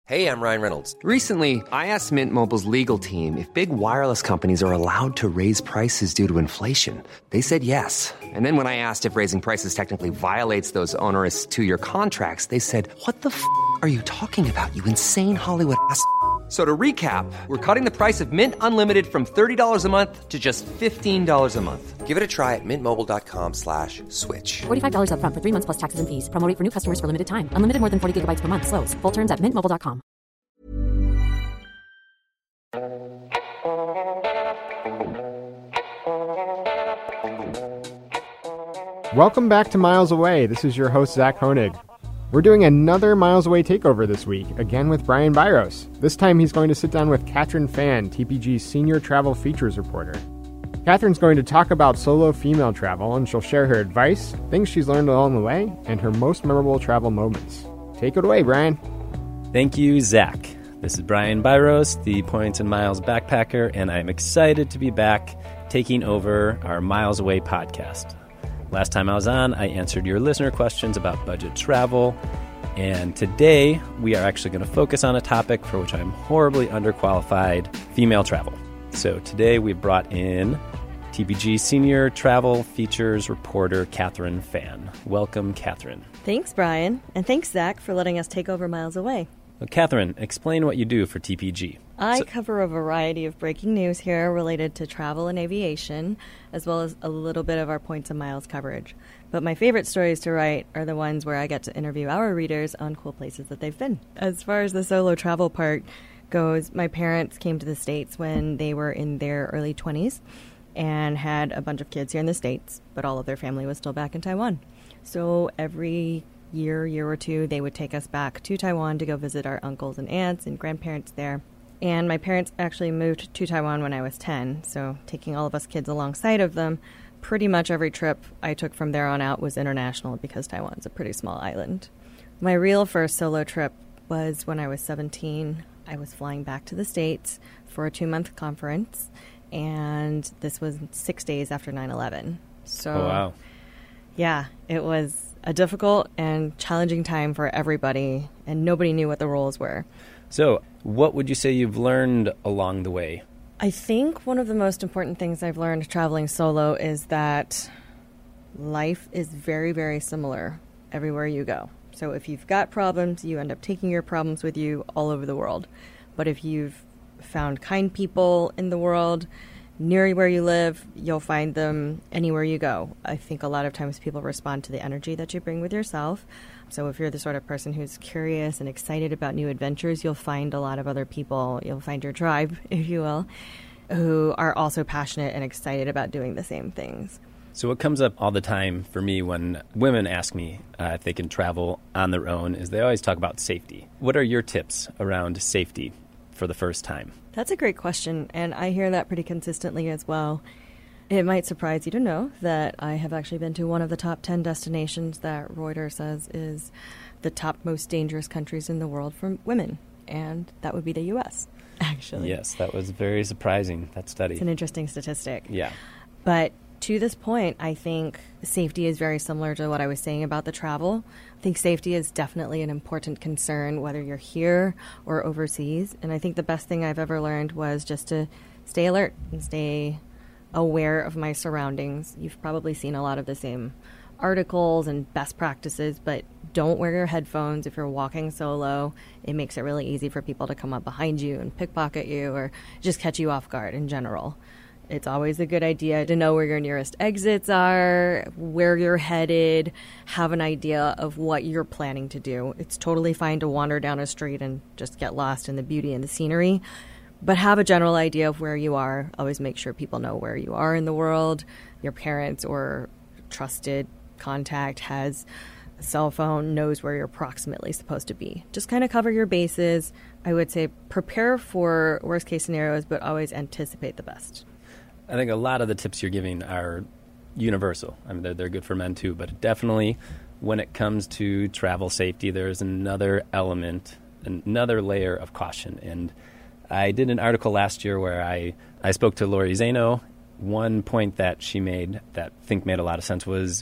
Hey, I'm Ryan Reynolds. Recently, I asked Mint Mobile's legal team if big wireless companies are allowed to raise prices due to inflation. They said yes. And then when I asked if raising prices technically violates those onerous two-year contracts, they said, "What the f*** are you talking about, you insane Hollywood ass?" So to recap, we're cutting the price of Mint Unlimited from $30 a month to just $15 a month. Give it a try at mintmobile.com/switch. $45 up front for 3 months plus taxes and fees. Promo rate for new customers for limited time. Unlimited more than 40 gigabytes per month. Slows full terms at mintmobile.com. Welcome back to Miles Away. This is your host, Zach Honig. We're doing another Miles Away takeover this week, again with Brian Byros. This time he's going to sit down with Katherine Phan, TPG's senior travel features reporter. Katherine's going to talk about solo female travel, and she'll share her advice, things she's learned along the way, and her most memorable travel moments. Take it away, Brian. Thank you, Zach. This is Brian Byros, the Points and Miles backpacker, and I'm excited to be back taking over our Miles Away podcast. Last time I was on, I answered your listener questions about budget travel, and today we are actually going to focus on a topic for which I'm horribly underqualified, female travel. So today we've brought in TPG Senior Travel Features Reporter Katherine Phan. Welcome, Katherine. Thanks, Brian, and thanks, Zach, for letting us take over Miles Away. Well, Katherine, explain what you do for TPG. I cover a variety of breaking news here related to travel and aviation, as well as a little bit of our Points and Miles coverage. But my favorite stories to write are the ones where I get to interview our readers on cool places that they've been. As far as the solo travel part goes, my parents came to the States when they were in their early 20s and had a bunch of kids here in the States, but all of their family was still back in Taiwan. So every year or two, they would take us back to Taiwan to go visit our uncles and aunts and grandparents there. And my parents actually moved to Taiwan when I was 10, so taking all of us kids alongside of them, pretty much every trip I took from there on out was international because Taiwan's a pretty small island. My real first solo trip was when I was 17. I was flying back to the States for a 2-month conference, and this was 6 days after 9/11. So, oh, wow. Yeah, it was a difficult and challenging time for everybody, and nobody knew what the rules were. So, what would you say you've learned along the way? I think one of the most important things I've learned traveling solo is that life is very, very similar everywhere you go. So if you've got problems, you end up taking your problems with you all over the world. But if you've found kind people in the world near where you live, you'll find them anywhere you go. I think a lot of times people respond to the energy that you bring with yourself. So if you're the sort of person who's curious and excited about new adventures, you'll find a lot of other people, you'll find your tribe, if you will, who are also passionate and excited about doing the same things. So what comes up all the time for me when women ask me if they can travel on their own is they always talk about safety. What are your tips around safety for the first time? That's a great question, and I hear that pretty consistently as well. It might surprise you to know that I have actually been to one of the top 10 destinations that Reuters says is the top most dangerous countries in the world for women, and that would be the U.S., actually. Yes, that was very surprising, that study. It's an interesting statistic. Yeah. But to this point, I think safety is very similar to what I was saying about the travel. I think safety is definitely an important concern, whether you're here or overseas. And I think the best thing I've ever learned was just to stay alert and stay aware of my surroundings. You've probably seen a lot of the same articles and best practices, but don't wear your headphones if you're walking solo. It makes it really easy for people to come up behind you and pickpocket you or just catch you off guard in general. It's always a good idea to know where your nearest exits are, where you're headed, have an idea of what you're planning to do. It's totally fine to wander down a street and just get lost in the beauty and the scenery, but have a general idea of where you are. Always make sure people know where you are in the world. Your parents or trusted contact has a cell phone, knows where you're approximately supposed to be. Just kind of cover your bases. I would say prepare for worst case scenarios, but always anticipate the best. I think a lot of the tips you're giving are universal. I mean, they're good for men too, but definitely when it comes to travel safety, there's another element, another layer of caution. And I did an article last year where I spoke to Lori Zaino. One point that she made that I think made a lot of sense was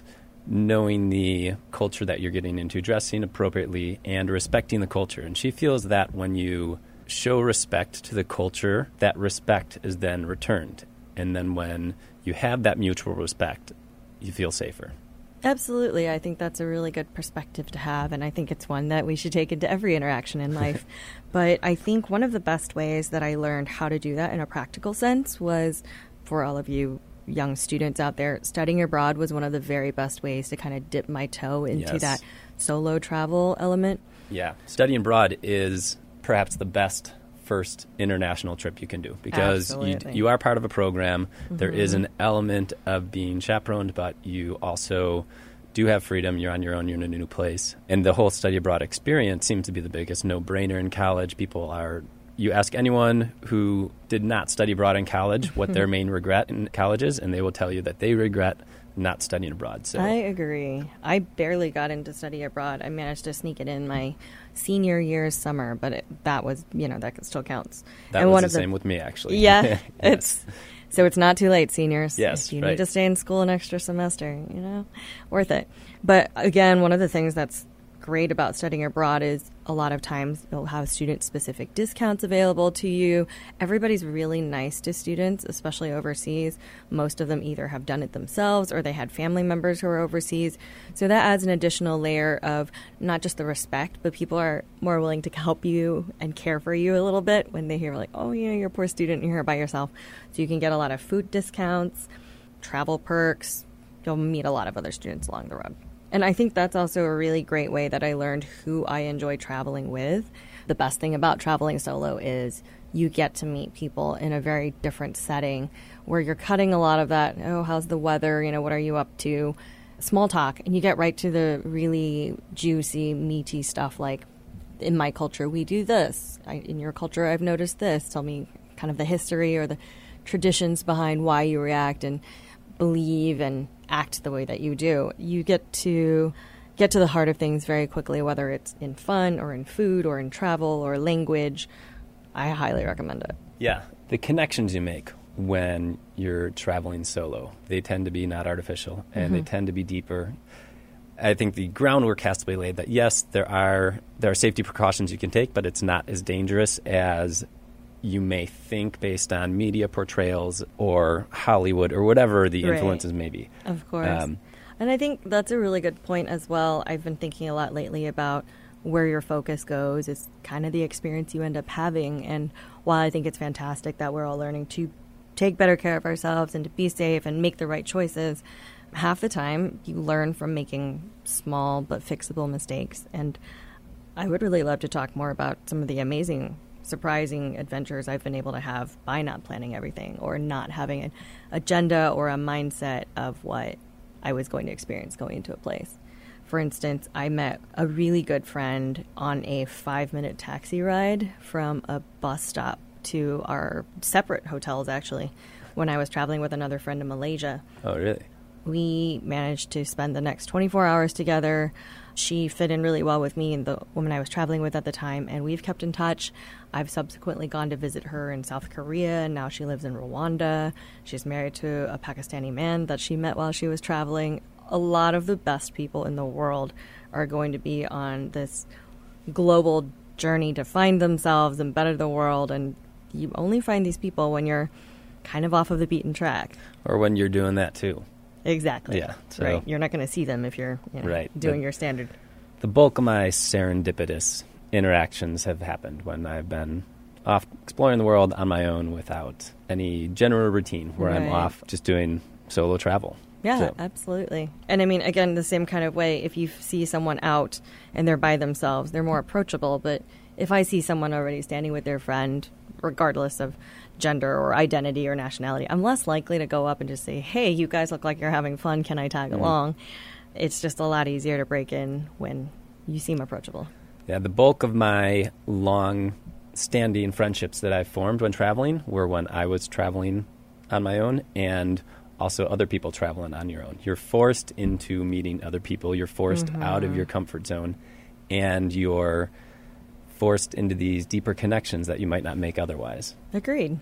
knowing the culture that you're getting into, dressing appropriately, and respecting the culture. And she feels that when you show respect to the culture, that respect is then returned. And then when you have that mutual respect, you feel safer. Absolutely. I think that's a really good perspective to have, and I think it's one that we should take into every interaction in life. But I think one of the best ways that I learned how to do that in a practical sense was, for all of you young students out there, studying abroad was one of the very best ways to kind of dip my toe into that solo travel element. Yeah. Studying abroad is perhaps the best first international trip you can do, because you are part of a program. Mm-hmm. There is an element of being chaperoned, but you also do have freedom. You're on your own. You're in a new place. And the whole study abroad experience seems to be the biggest no-brainer in college. You ask anyone who did not study abroad in college what their main regret in college is, and they will tell you that they regret not studying abroad. So I agree. I barely got into study abroad. I managed to sneak it in my senior year's summer, but that was, that still counts. That was the same with me, actually. Yeah. So it's not too late, seniors. Yes, if you need to stay in school an extra semester, worth it. But again, one of the things that's great about studying abroad is a lot of times you'll have student-specific discounts available to you. Everybody's really nice to students, especially overseas. Most of them either have done it themselves or they had family members who are overseas. So that adds an additional layer of not just the respect, but people are more willing to help you and care for you a little bit when they hear like, oh, you're a poor student, you're here by yourself. So you can get a lot of food discounts, travel perks. You'll meet a lot of other students along the road. And I think that's also a really great way that I learned who I enjoy traveling with. The best thing about traveling solo is you get to meet people in a very different setting where you're cutting a lot of that, oh, how's the weather, what are you up to, small talk, and you get right to the really juicy, meaty stuff like, in my culture, we do this. In your culture, I've noticed this. Tell me kind of the history or the traditions behind why you react and believe and act the way that you do. You get to the heart of things very quickly, whether it's in fun or in food or in travel or language. I highly recommend it. Yeah. The connections you make when you're traveling solo, they tend to be not artificial, and they tend to be deeper. I think the groundwork has to be laid that, yes, there are safety precautions you can take, but it's not as dangerous as you may think based on media portrayals or Hollywood or whatever the influences may be. Of course. And I think that's a really good point as well. I've been thinking a lot lately about where your focus goes. It's kind of the experience you end up having. And while I think it's fantastic that we're all learning to take better care of ourselves and to be safe and make the right choices, half the time you learn from making small but fixable mistakes. And I would really love to talk more about some of the amazing, surprising adventures I've been able to have by not planning everything or not having an agenda or a mindset of what I was going to experience going into a place. For instance, I met a really good friend on a 5-minute taxi ride from a bus stop to our separate hotels, actually, when I was traveling with another friend in Malaysia. Oh, really? We managed to spend the next 24 hours together. She fit in really well with me and the woman I was traveling with at the time, and we've kept in touch. I've subsequently gone to visit her in South Korea, and now she lives in Rwanda. She's married to a Pakistani man that she met while she was traveling. A lot of the best people in the world are going to be on this global journey to find themselves and better the world, and you only find these people when you're kind of off of the beaten track. Or when you're doing that, too. Exactly. Yeah. So, right. You're not going to see them if you're doing your standard. The bulk of my serendipitous interactions have happened when I've been off exploring the world on my own without any general routine, where I'm off just doing solo travel. Yeah, absolutely. And I mean, again, the same kind of way, if you see someone out and they're by themselves, they're more approachable. But if I see someone already standing with their friend, regardless of gender or identity or nationality, I'm less likely to go up and just say, hey, you guys look like you're having fun. Can I tag along? It's just a lot easier to break in when you seem approachable. Yeah, the bulk of my long-standing friendships that I've formed when traveling were when I was traveling on my own, and also other people traveling on your own. You're forced into meeting other people. You're forced out of your comfort zone, and you're forced into these deeper connections that you might not make otherwise. Agreed.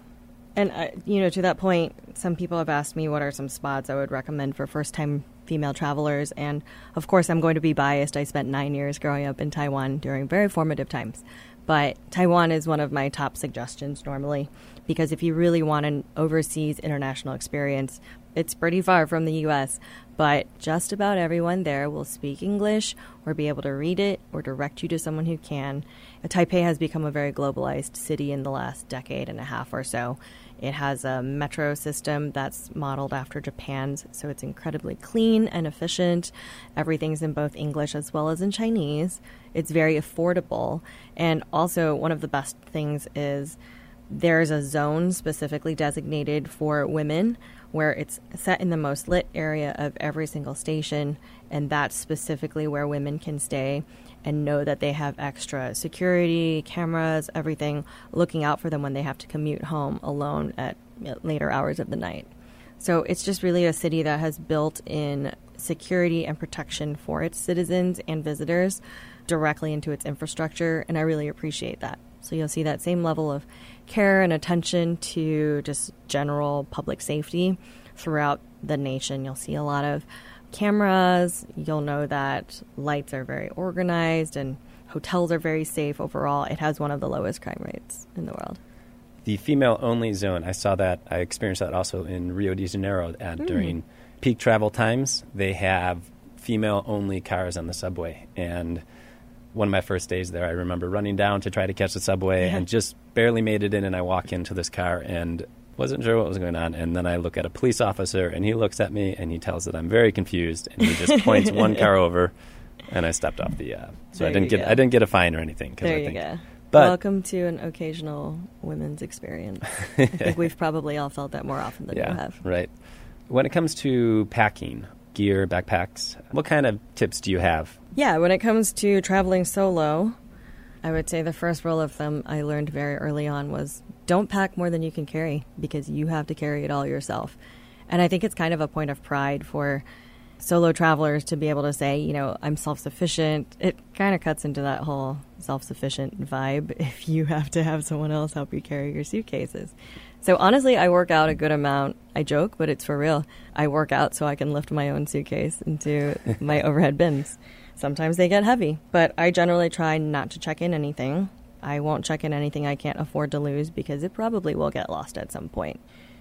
And, to that point, some people have asked me what are some spots I would recommend for first-time female travelers. And, of course, I'm going to be biased. I spent 9 years growing up in Taiwan during very formative times. But Taiwan is one of my top suggestions normally, because if you really want an overseas international experience, it's pretty far from the U.S., but just about everyone there will speak English or be able to read it or direct you to someone who can. Taipei has become a very globalized city in the last decade and a half or so. It has a metro system that's modeled after Japan's, so it's incredibly clean and efficient. Everything's in both English as well as in Chinese. It's very affordable. And also, one of the best things is there's a zone specifically designated for women where it's set in the most lit area of every single station, and that's specifically where women can stay and know that they have extra security, cameras, everything looking out for them when they have to commute home alone at later hours of the night. So it's just really a city that has built in security and protection for its citizens and visitors directly into its infrastructure, and I really appreciate that. So you'll see that same level of care and attention to just general public safety throughout the nation. You'll see a lot of cameras. You'll know that lights are very organized and hotels are very safe overall. It has one of the lowest crime rates in the world. The female-only zone, I experienced that also in Rio de Janeiro during peak travel times. They have female-only cars on the subway, and one of my first days there, I remember running down to try to catch the subway and just barely made it in, and I walk into this car and wasn't sure what was going on. And then I look at a police officer, and he looks at me, and he tells that I'm very confused, and he just points one car over, and I stepped off the so I didn't get a fine or anything. There you go. But welcome to an occasional women's experience. I think we've probably all felt that more often than you have. Right. When it comes to packing, gear, backpacks, what kind of tips do you have? Yeah, when it comes to traveling solo, I would say the first rule of thumb I learned very early on was don't pack more than you can carry, because you have to carry it all yourself. And I think it's kind of a point of pride for solo travelers to be able to say, I'm self-sufficient. It kind of cuts into that whole self-sufficient vibe if you have to have someone else help you carry your suitcases. So honestly, I work out a good amount. I joke, but it's for real. I work out so I can lift my own suitcase into my overhead bins. Sometimes they get heavy, but I generally try not to check in anything. I won't check in anything I can't afford to lose, because it probably will get lost at some point.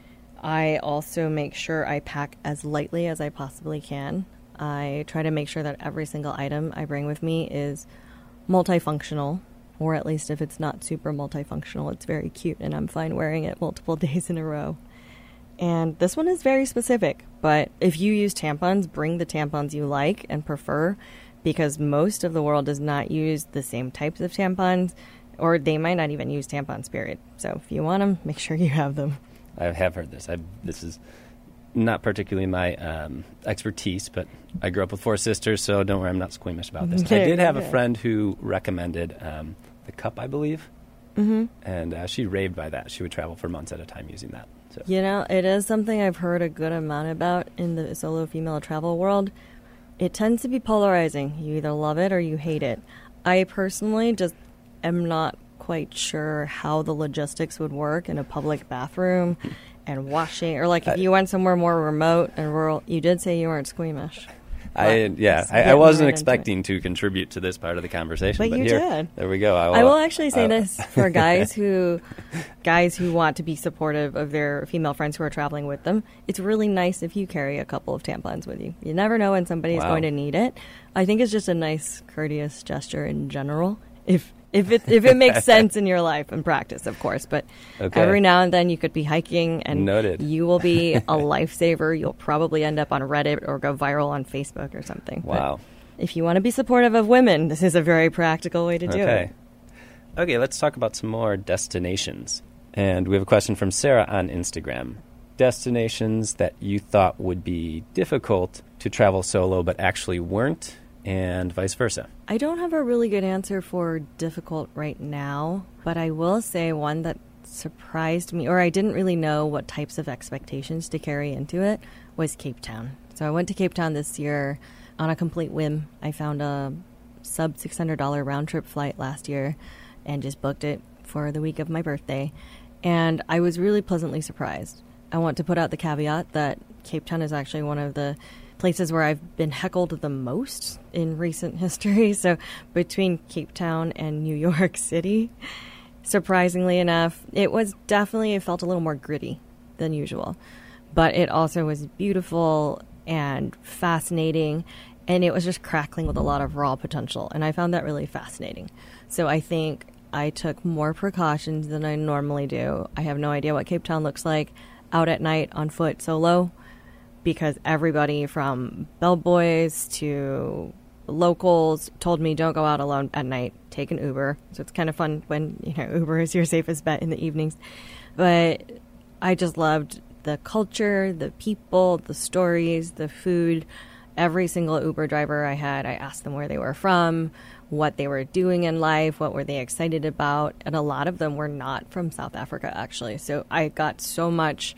I also make sure I pack as lightly as I possibly can. I try to make sure that every single item I bring with me is multifunctional, or at least if it's not super multifunctional, it's very cute and I'm fine wearing it multiple days in a row. And this one is very specific, but if you use tampons, bring the tampons you like and prefer, because most of the world does not use the same types of tampons, or they might not even use tampons, period. So if you want them, make sure you have them. I have heard this. This is not particularly my expertise, but I grew up with 4 sisters, so don't worry, I'm not squeamish about this. I did have a friend who recommended the cup, I believe, and she raved by that. She would travel for months at a time using that. So. It is something I've heard a good amount about in the solo female travel world. It tends to be polarizing. You either love it or you hate it. I personally just am not quite sure how the logistics would work in a public bathroom and washing, or if you went somewhere more remote and rural. You did say you weren't squeamish. I wasn't expecting to contribute to this part of the conversation, but you did. There we go. I will actually say this for guys who want to be supportive of their female friends who are traveling with them. It's really nice if you carry a couple of tampons with you. You never know when somebody's going to need it. I think it's just a nice, courteous gesture in general. If it makes sense in your life and practice, of course. But every now and then you could be hiking and you will be a lifesaver. You'll probably end up on Reddit or go viral on Facebook or something. Wow. But if you want to be supportive of women, this is a very practical way to do it. Okay, let's talk about some more destinations. And we have a question from Sarah on Instagram. Destinations that you thought would be difficult to travel solo but actually weren't, and vice versa. I don't have a really good answer for difficult right now, but I will say one that surprised me, or I didn't really know what types of expectations to carry into it, was Cape Town. So I went to Cape Town this year on a complete whim. I found a sub $600 round trip flight last year and just booked it for the week of my birthday. And I was really pleasantly surprised. I want to put out the caveat that Cape Town is actually one of the places where I've been heckled the most in recent history. So between Cape Town and New York City, surprisingly enough, it felt a little more gritty than usual. But it also was beautiful and fascinating, and it was just crackling with a lot of raw potential. And I found that really fascinating. So I think I took more precautions than I normally do. I have no idea what Cape Town looks like out at night on foot solo, because everybody from bellboys to locals told me don't go out alone at night, take an Uber. So it's kind of fun when Uber is your safest bet in the evenings. But I just loved the culture, the people, the stories, the food. Every single Uber driver I had, I asked them where they were from, what they were doing in life, what were they excited about. And a lot of them were not from South Africa, actually. So I got so much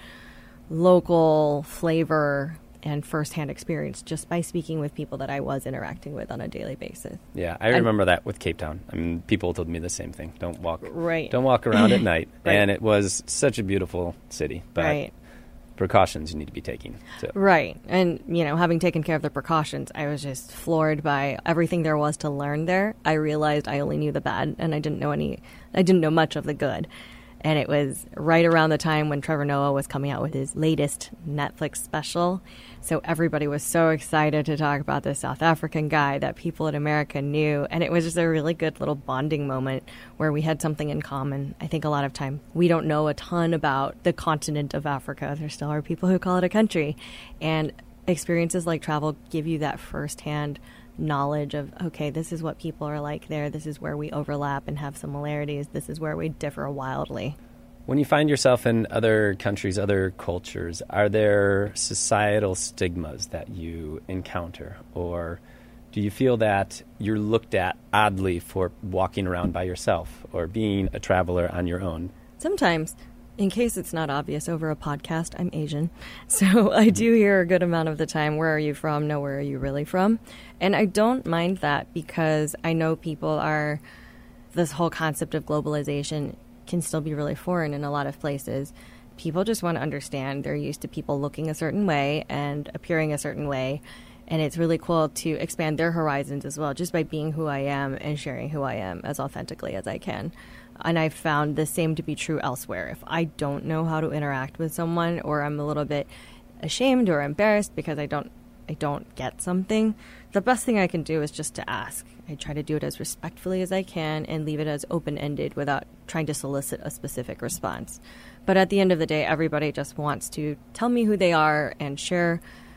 local flavor and firsthand experience just by speaking with people that I was interacting with on a daily basis. Yeah, I remember that with Cape Town. I mean, people told me the same thing. Don't walk around at night. Right. And it was such a beautiful city. But precautions you need to be taking. So. Right. And, having taken care of the precautions, I was just floored by everything there was to learn there. I realized I only knew the bad, and I didn't know much of the good. And it was right around the time when Trevor Noah was coming out with his latest Netflix special. So everybody was so excited to talk about this South African guy that people in America knew. And it was just a really good little bonding moment where we had something in common. I think a lot of time we don't know a ton about the continent of Africa. There still are people who call it a country. And experiences like travel give you that firsthand knowledge of, okay, this is what people are like there. This is where we overlap and have similarities. This is where we differ wildly. When you find yourself in other countries, other cultures, are there societal stigmas that you encounter? Or do you feel that you're looked at oddly for walking around by yourself or being a traveler on your own? Sometimes. In case it's not obvious over a podcast, I'm Asian. So I do hear a good amount of the time, where are you from? No, where are you really from? And I don't mind that because I know this whole concept of globalization can still be really foreign in a lot of places. People just want to understand. They're used to people looking a certain way and appearing a certain way. And it's really cool to expand their horizons as well, just by being who I am and sharing who I am as authentically as I can. And I've found the same to be true elsewhere. If I don't know how to interact with someone, or I'm a little bit ashamed or embarrassed because I don't get something, the best thing I can do is just to ask. I try to do it as respectfully as I can and leave it as open-ended without trying to solicit a specific response. But at the end of the day, everybody just wants to tell me who they are and share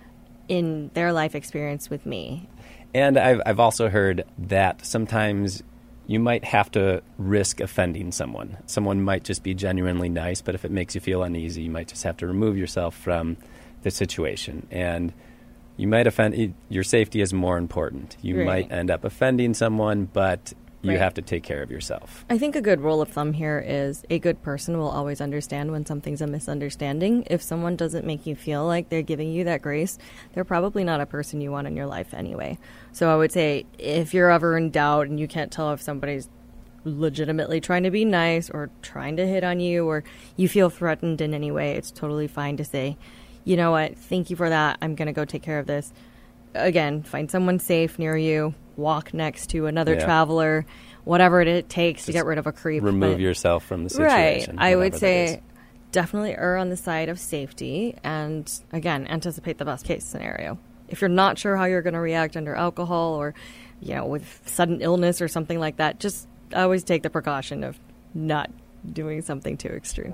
in their life experience with me. And I've also heard that sometimes you might have to risk offending someone. Someone might just be genuinely nice, but if it makes you feel uneasy, you might just have to remove yourself from the situation. And you might offend, your safety is more important. You might end up offending someone, but you have to take care of yourself. I think a good rule of thumb here is a good person will always understand when something's a misunderstanding. If someone doesn't make you feel like they're giving you that grace, they're probably not a person you want in your life anyway. So I would say if you're ever in doubt and you can't tell if somebody's legitimately trying to be nice or trying to hit on you, or you feel threatened in any way, it's totally fine to say, you know what, thank you for that. I'm going to go take care of this. Again, find someone safe near you. Walk next to another traveler, whatever it takes to get rid of a creep. Remove yourself from the situation. Right. I would say definitely err on the side of safety and, again, anticipate the best case scenario. If you're not sure how you're going to react under alcohol or, with sudden illness or something like that, just always take the precaution of not doing something too extreme.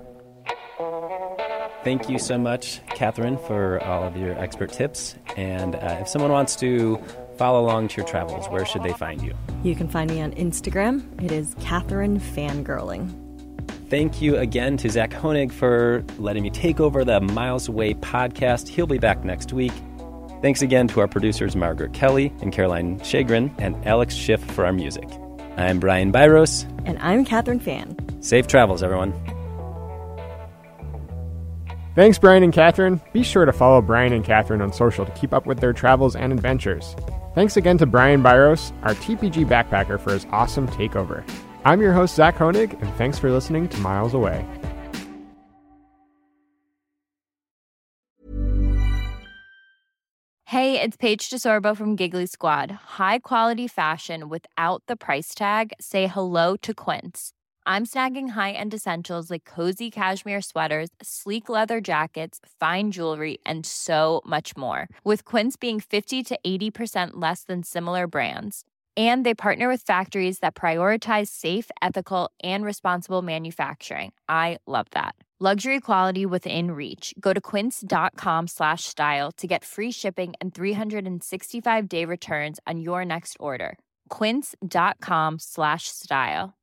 Thank you so much, Catherine, for all of your expert tips. And if someone wants to follow along to your travels, where should they find you? You can find me on Instagram. It is Catherine Fangirling. Thank you again to Zach Honig for letting me take over the Miles Away podcast. He'll be back next week. Thanks again to our producers Margaret Kelly and Caroline Shagrin and Alex Schiff for our music. I'm Brian Byros. And I'm Catherine Fan. Safe travels, everyone. Thanks, Brian and Catherine. Be sure to follow Brian and Catherine on social to keep up with their travels and adventures. Thanks again to Brian Byros, our TPG backpacker, for his awesome takeover. I'm your host, Zach Honig, and thanks for listening to Miles Away. Hey, it's Paige DeSorbo from Giggly Squad. High quality fashion without the price tag. Say hello to Quince. I'm snagging high-end essentials like cozy cashmere sweaters, sleek leather jackets, fine jewelry, and so much more. With Quince being 50 to 80% less than similar brands. And they partner with factories that prioritize safe, ethical, and responsible manufacturing. I love that. Luxury quality within reach. Go to quince.com/style to get free shipping and 365-day returns on your next order. Quince.com/style.